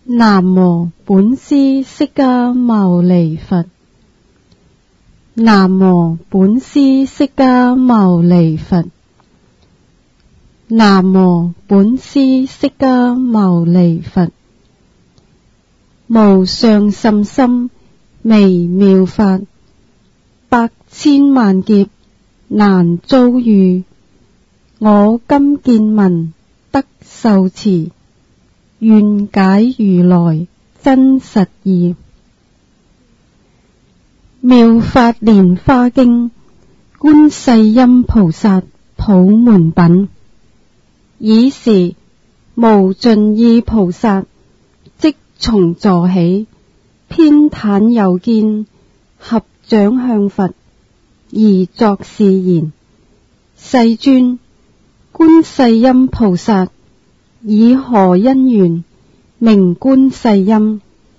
南無本師釋迦牟尼佛。南無本師釋迦牟尼佛。南無本師釋迦牟尼佛。無上甚深微妙法，百千萬劫難遭遇。我今見聞得受持，願解如來真實義。妙法蓮華經，觀世音菩薩普門品。爾時無盡意菩薩即從座起，偏袒右肩，合掌向佛，而作是言：世尊，觀世音菩薩以何因緣名觀世音？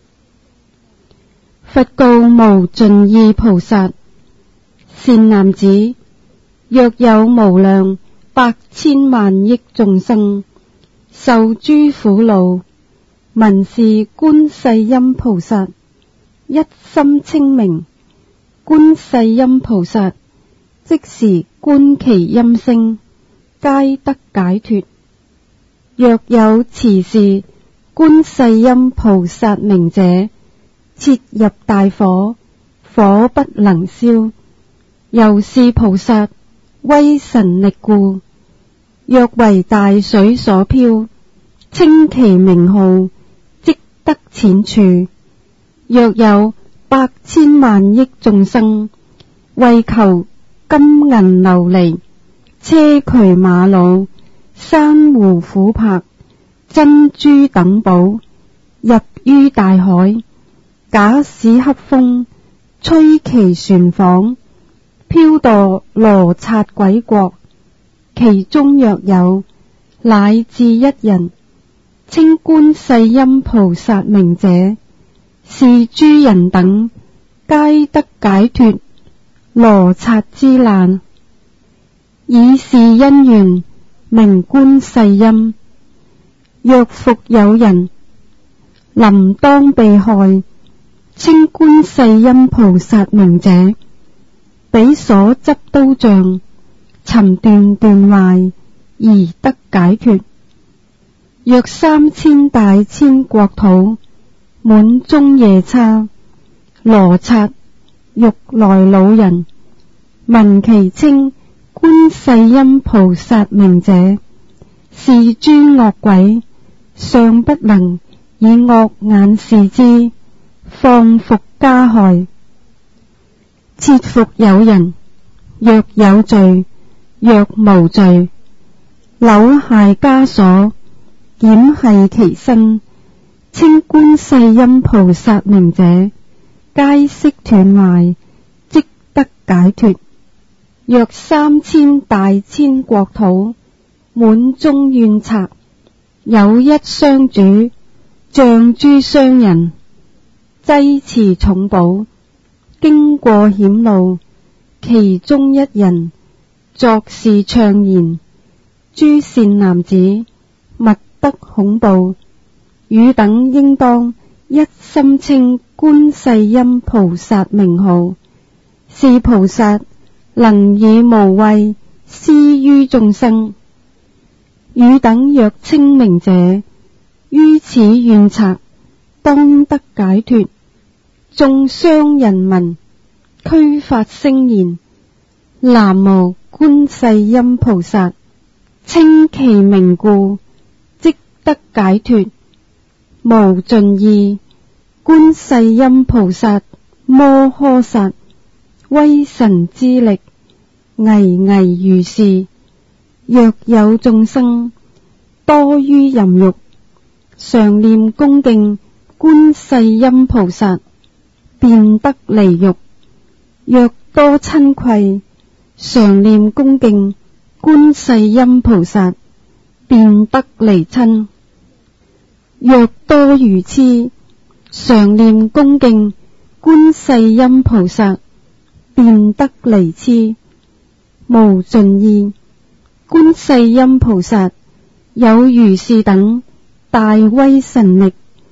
佛告無盡意菩薩：善男子，若有無量百千萬億眾生受諸苦惱，聞是觀世音菩薩，一心稱名，觀世音菩薩即時觀其音聲，皆得解脫。若有持是觀世音菩薩名者，切入大火，火不能燒。由是菩薩威神力故，若為大水所漂，稱其名號，即得淺處。若有百千萬億眾生為求金銀琉璃、車渠馬瑙、珊瑚琥珀、珍珠等寶，入於大海，假使黑風吹其船舫，飄墮羅剎鬼國，其中若有乃至一人稱觀世音菩薩名者，是諸人等皆得解脫羅剎之難。以是因緣名觀世音。若復有人臨當被害，稱觀世音菩薩名者，彼所執刀杖尋斷斷壞，而得解脫。若3000大千國土滿中夜叉、羅剎、欲來老人，聞其稱觀世音菩薩名者，是諸惡鬼尚不能以惡眼視之，況復加害。切復有人若有罪，若無罪，摟械枷鎖，檢繫其身，稱觀世音菩薩名者，皆悉斷壞，即得解脫。若3000大千國土滿中怨賊，有一商主像諸商人，濟持重寶，經過險路，其中一人作是唱言：諸善男子，勿得恐怖，汝等應當一心稱觀世音菩薩名號。是菩薩能以無畏施於眾生。汝等若稱名者，於此怨賊當得解脫。眾商人聞，俱發聲言：南無觀世音菩薩，稱其名故，即得解脫。無盡意觀世音菩薩摩訶薩，威神之力，巍巍如是。若有眾生多於淫欲，常念恭敬觀世音菩薩，便得離欲。若多瞋恚，常念恭敬觀世音菩薩，便得離瞋。若多愚癡，常念恭敬觀世音菩薩，便得離癡。無盡意觀世音菩薩有如是等大威神力，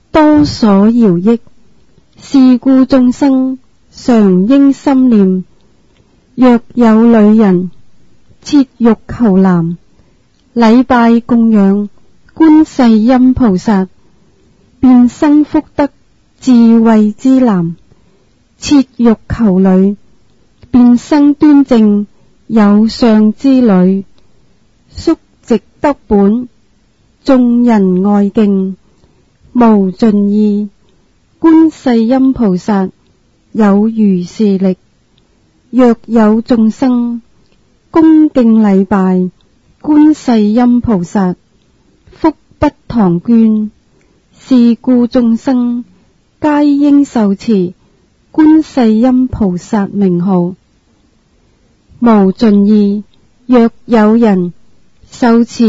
多所饒益，是故眾生常應心念。若有女人切欲求男，禮拜供養觀世音菩薩，便生福德智慧之男；切欲求女，便生端正有相之女。宿直德本，眾人愛敬，無盡意。觀世音菩薩有如是力。若有眾生恭敬禮拜觀世音菩薩，福不唐捐。是故眾生皆應受持觀世音菩薩名號。無盡意。若有人受持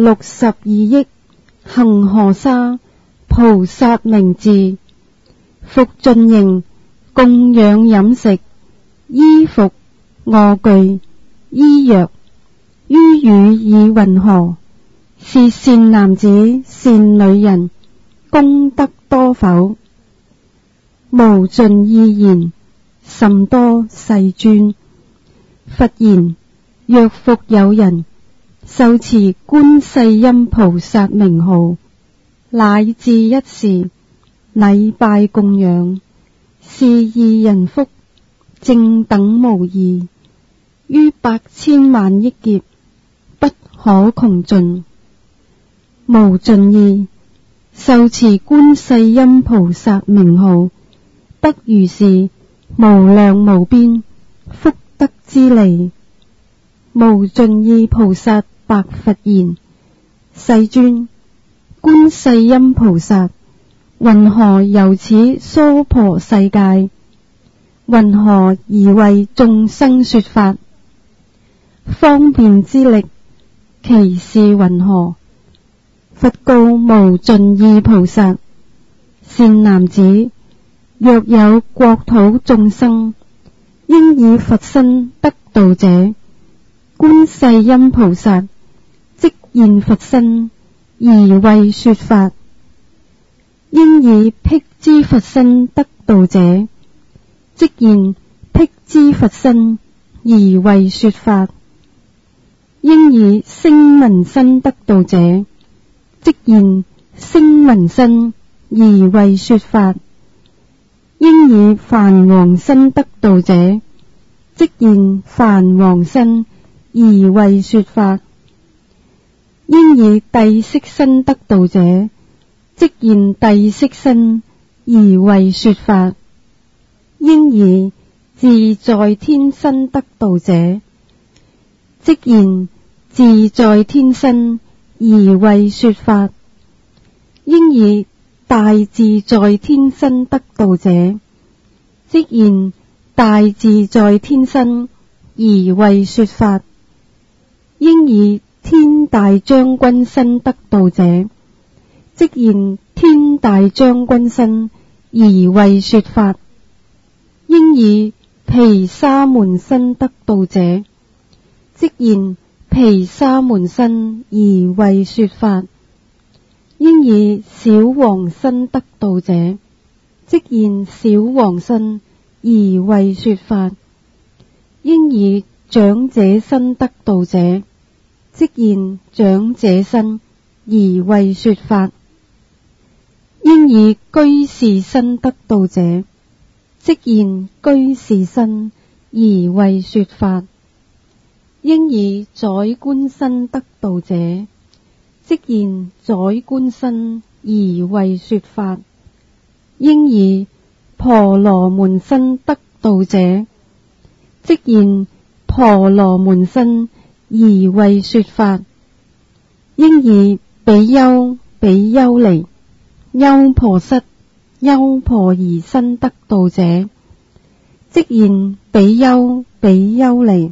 62億恒河沙菩薩名字，復盡形供養飲食衣服臥具醫藥，於予以云何？是善男子善女人，功德多否？無盡意言，甚多世尊。佛言：若復有人受持觀世音菩薩名號，乃至一時禮拜供養，是二人福正等無異，於百千萬億劫不可窮盡。無盡意。受持觀世音菩薩名號，得如是無量無邊福德之利。無盡意菩薩白佛言：世尊，觀世音菩薩云何由此娑婆世界，云何而為眾生說法？方便之力，其事云何？佛告無盡意菩薩：善男子，若有國土眾生應以佛身得度者，觀世音菩薩即現佛身而為說法；應以辟支佛身得度者，即現辟支佛身而為說法；應以聲聞身得度者，即現聲聞身而為說法；應以梵王身得度者，即現梵王身而為說法；應以帝釋身得度者，即現帝釋身而為說法；應以自在天身得度者，即現自在天身而為說法；應以大自在天身得度者，即現大自在天身而為說法；應以天大將軍身得度者，即現天大將軍身而為說法；應以毗沙門身得度者，即現毗沙門身而為說法；應以小王身得度者，即現小王身而為說法；應以長者身得度者，即現長者身而為說法；應以居士身得度者，即現居士身而為說法；應以宰官身得度者，即現宰官身而為說法；應以婆羅門身得度者，即現婆羅門身而為說法；應以比丘、比丘尼、優婆塞、優婆夷身得度者，即現比丘、比丘尼、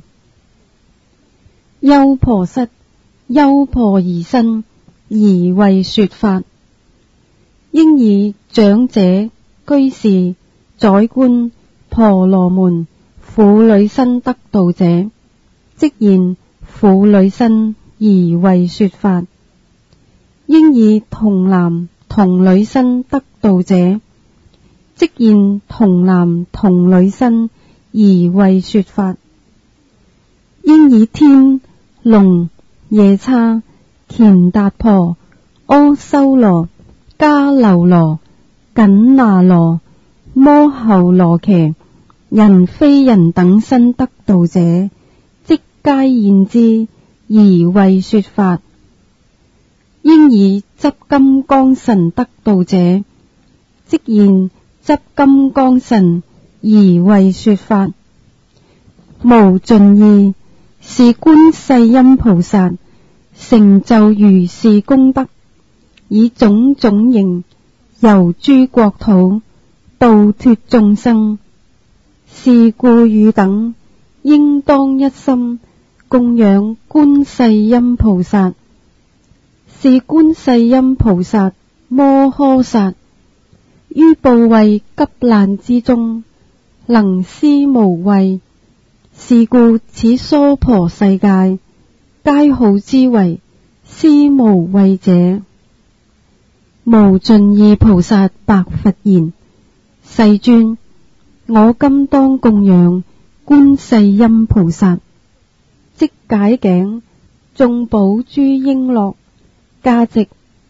優婆塞、優婆夷身而為說法；應以長者、居士、宰官、婆羅門、婦女身得度者，即現婦女身而為說法；應以童男、 同女身得道者，即現童男童女身而為說法。應以天、龍、夜叉、乾達婆、阿修羅、迦樓羅、緊那羅、摩睺羅伽、人非人等身得道者，即皆現之而為說法。應以執金剛神得道者，即現執金剛神而為說法。無盡意是觀世音菩薩成就如是功德，以種種形遊諸國土，度脫眾生。是故汝等應當一心供養觀世音菩薩。是觀世音菩薩摩訶薩，於怖畏急難之中，能施無畏。是故此娑婆世界，皆號之為施無畏者。無盡意菩薩白佛言：世尊，我今當供養觀世音菩薩，即解頸眾寶諸瓔珞，價值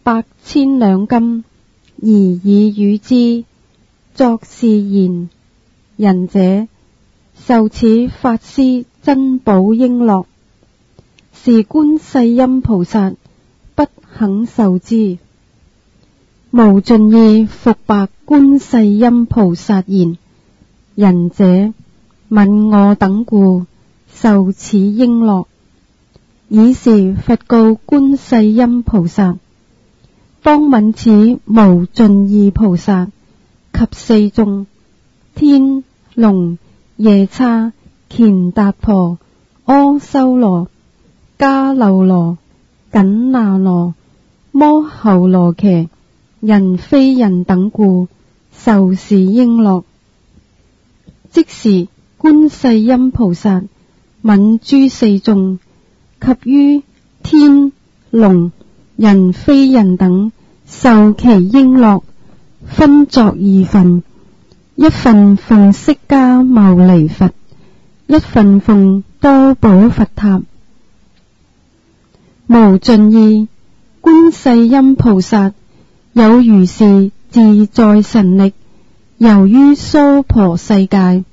8,000兩金，而以與之。作是言：仁者，受此法施珍寶瓔珞，是觀世音菩薩不肯受之。無盡意復白觀世音菩薩言：仁者，愍我等故受此瓔珞。爾時佛告觀世音菩薩：當愍此無盡意菩薩及四眾天、龍、夜叉、乾達婆、阿修羅、迦樓羅、緊那羅、摩睺羅伽、人非人等故受是瓔珞。即時觀世音菩薩愍諸四眾及於天、龍、人非人等受其瓔珞，分作二份，一份奉釋迦牟尼佛，一份奉多寶佛塔。無盡意觀世音菩薩有如是自在神力，遊於娑婆世界。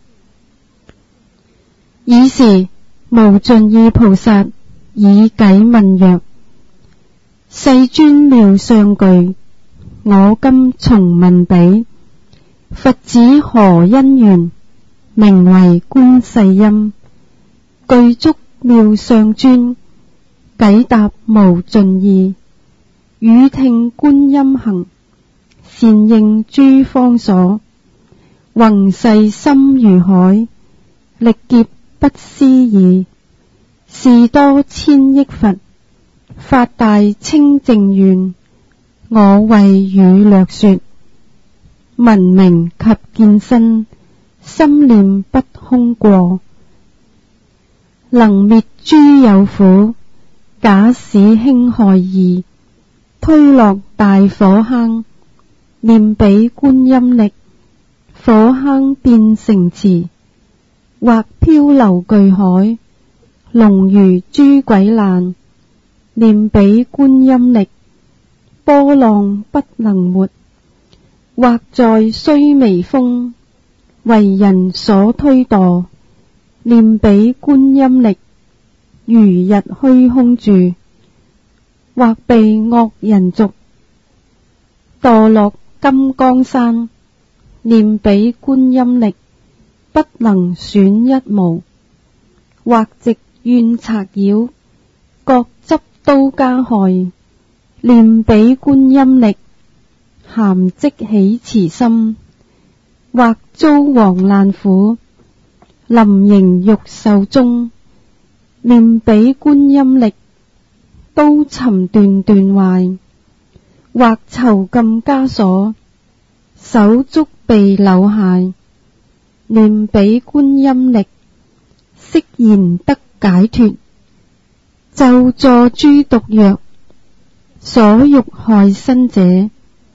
爾時無盡意菩薩以偈問曰：世尊妙相具，我今從問彼。佛子何因緣，名為觀世音？具足妙相尊，偈答無盡意。語聽觀音行，善應諸方所。宏誓深如海，歷劫不思議。是多千億佛，發大清淨願。我為汝略說，聞名及見身，心念不空過。能滅諸有苦，假使輕害異。推落大火坑，念彼觀音力，火坑變成池。或漂流巨海，龍如諸鬼難。念彼觀音力，波浪不能沒。或在須彌峰，為人所推墮。念彼觀音力，如日虛空住。或被惡人族，墮落金剛山。念彼觀音力，不能損一毛。或直怨賊擾，各執刀加害。念彼觀音力，咸即起慈心。或遭王難苦，臨刑欲壽終。念彼觀音力，刀尋斷斷壞。或囚禁枷鎖，手足被摟械。念彼觀音力，悉然得解脫。咒詛諸毒藥，所欲害身者，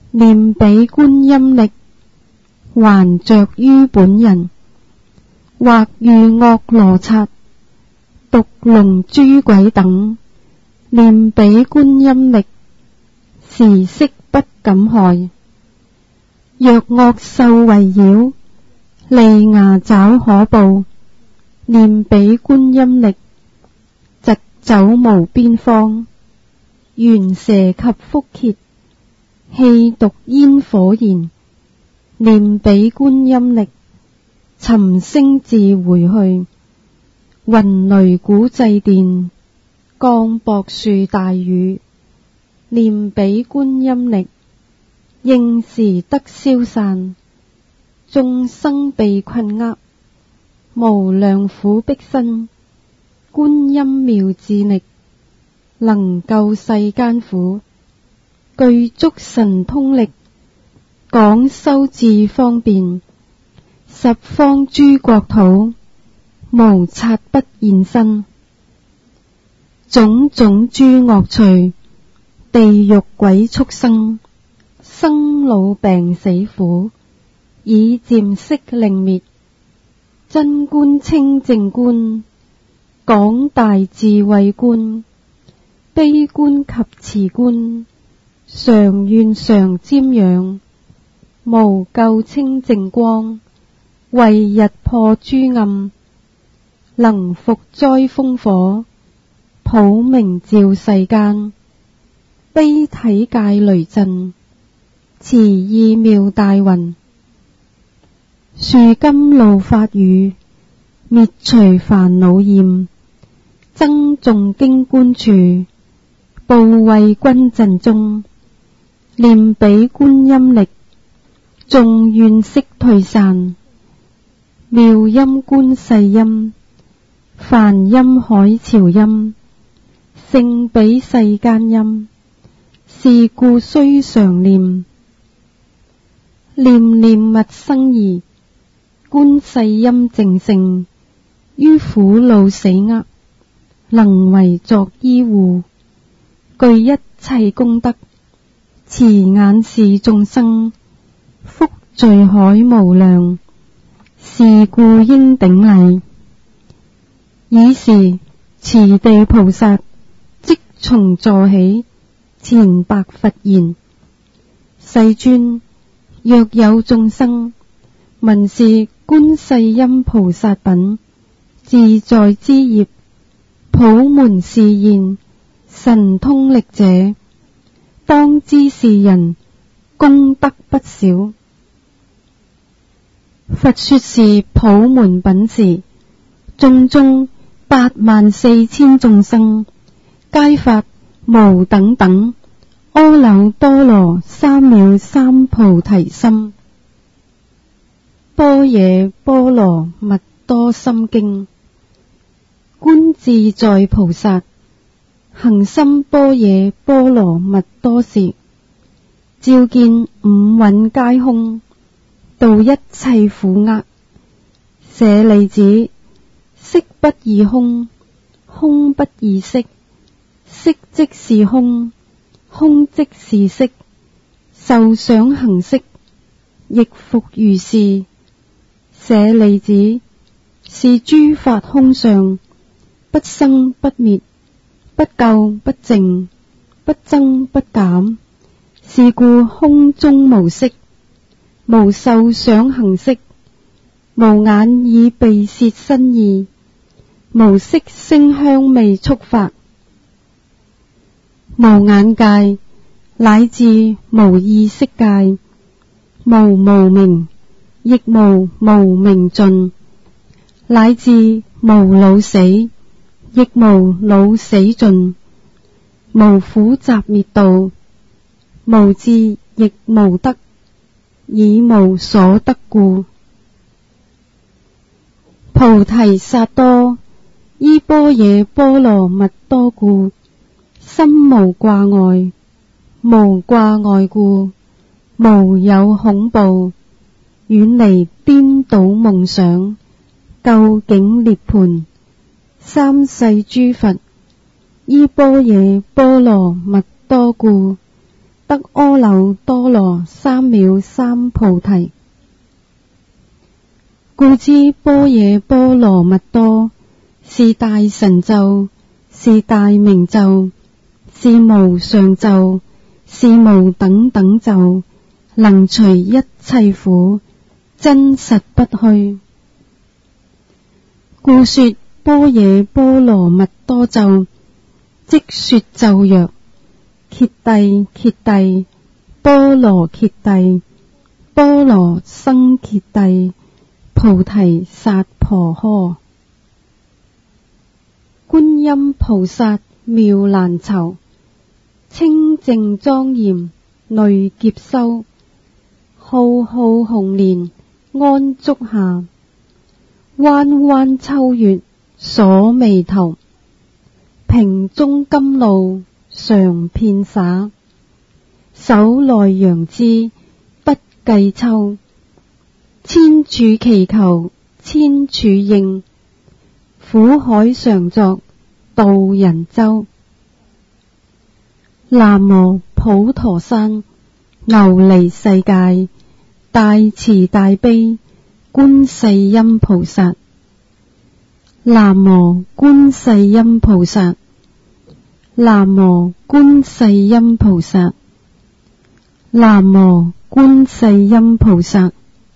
念彼觀音力，還着於本人，或遇惡羅剎、毒龍諸鬼等，念彼觀音力，時悉不敢害。若惡獸圍繞，利牙爪可怖，念彼觀音力，疾走無邊方。懸蛇及蝮蠍，氣毒煙火焰，念彼觀音力，尋聲自回去。雲雷鼓掣電，降雹樹大雨，念彼觀音力，應時得消散。眾生被困厄，無量苦逼身，觀音妙智力，能救世間苦。具足神通力，廣修智方便，十方諸國土，無剎不現身。種種諸惡趣，地獄鬼畜生，生老病死苦，以漸悉令滅。真觀清淨觀，廣大智慧觀，悲觀及慈觀，常願常瞻仰。無垢清淨光，為日破諸暗，能伏災風火，普明照世間。悲體界雷震，慈意妙大雲，樹甘露法雨，滅除煩惱焰。增誦經觀處，怖畏軍陣中，念彼觀音力，眾怨悉退散。妙音觀世音，梵音海潮音，勝彼世間音。是故須常念，念念勿生疑。觀世音淨聖，於苦惱死厄，能為作依護。具一切功德，慈眼視眾生，福聚海無量。是故應頂禮。爾時持地菩薩即從座起，前白佛言：世尊，若有眾生聞是觀世音菩薩品自在之業，普門示現，神通力者，當知是人功德不少。佛說是普門品時，眾中84000眾生，皆發無等等阿耨多羅三藐三菩提心。般若波羅蜜多心經。觀自在菩薩行深般若波羅蜜多時，照見五蘊皆空，度一切苦厄。舍利子，色不異空，空不異色，色即是空，空即是色。受想行識，亦復如是。舍利子，是諸法空相，不生不滅，不垢不淨，不增不減。是故空中無色，無受想行識，無眼耳鼻舌身意，無色聲香味觸法，無眼界，乃至無意識界，無無明，亦無無明盡，乃至無老死，亦無老死盡，無苦集滅道，無智亦無得，以無所得故。菩提薩埵依般若波羅蜜多故，心無掛礙。無掛礙故，無有恐怖，遠離顛倒夢想，究竟涅槃。三世諸佛依般若波羅蜜多故， 得阿耨多羅三藐三菩提。故知般若波羅蜜多是大神咒，是大明咒，是無上咒，是無等等咒，能除一切苦，真實不虛。故說般若波羅蜜多咒，即說咒曰：揭諦揭諦，波羅揭諦，波羅僧揭諦，菩提薩婆訶。觀音菩薩妙難酬，清淨莊嚴累劫修，浩浩紅蓮安足下，彎彎秋月鎖眉頭，瓶中甘露常遍灑，手內楊枝不計秋，千處祈求千處應，苦海常作渡人舟。南無普陀山琉璃世界大慈大悲觀世音菩薩。南無觀世音菩薩。南無觀世音菩薩。南無觀世音菩薩。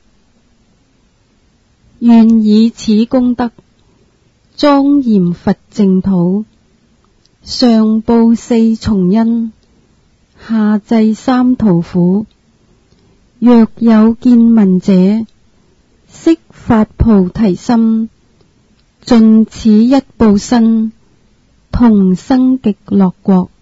願以此功德莊嚴佛淨土，上報四重恩，下濟三途苦。若有見聞者，悉發菩提心，盡此一報身，同生極樂國。